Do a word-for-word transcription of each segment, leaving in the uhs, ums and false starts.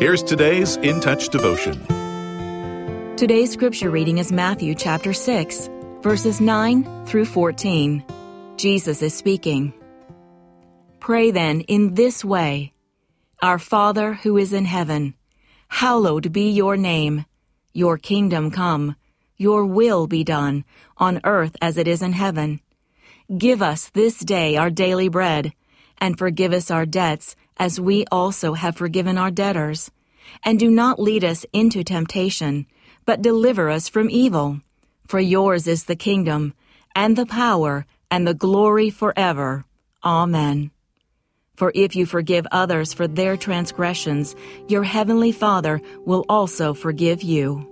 Here's today's In Touch devotion. Today's scripture reading is Matthew chapter six, verses nine through fourteen. Jesus is speaking. Pray then in this way: Our Father who is in heaven, hallowed be your name. Your kingdom come. Your will be done, on earth as it is in heaven. Give us this day our daily bread, and forgive us our debts as we also have forgiven our debtors. And do not lead us into temptation, but deliver us from evil. For yours is the kingdom, and the power, and the glory forever. Amen. For if you forgive others for their transgressions, your heavenly Father will also forgive you.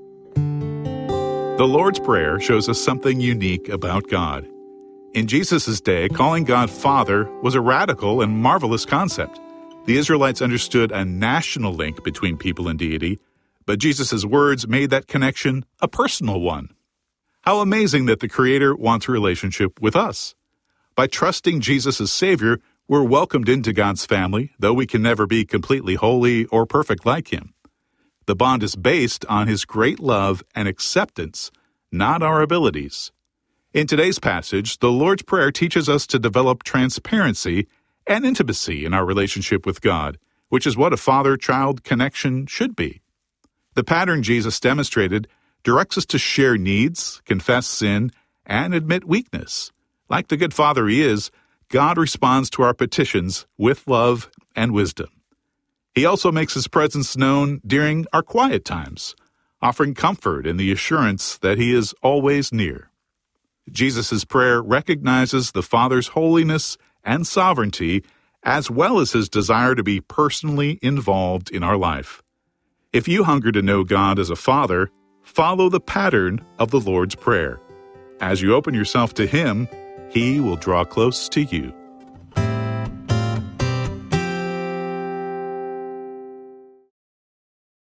The Lord's Prayer shows us something unique about God. In Jesus' day, calling God Father was a radical and marvelous concept. The Israelites understood a national link between people and deity, but Jesus' words made that connection a personal one. How amazing that the Creator wants a relationship with us. By trusting Jesus as Savior, we're welcomed into God's family, though we can never be completely holy or perfect like Him. The bond is based on His great love and acceptance, not our abilities. In today's passage, the Lord's Prayer teaches us to develop transparency and intimacy in our relationship with God, which is what a father-child connection should be. The pattern Jesus demonstrated directs us to share needs, confess sin, and admit weakness. Like the good Father He is, God responds to our petitions with love and wisdom. He also makes His presence known during our quiet times, offering comfort and the assurance that He is always near. Jesus' prayer recognizes the Father's holiness and sovereignty, as well as His desire to be personally involved in our life. If you hunger to know God as a Father, follow the pattern of the Lord's Prayer. As you open yourself to Him, He will draw close to you.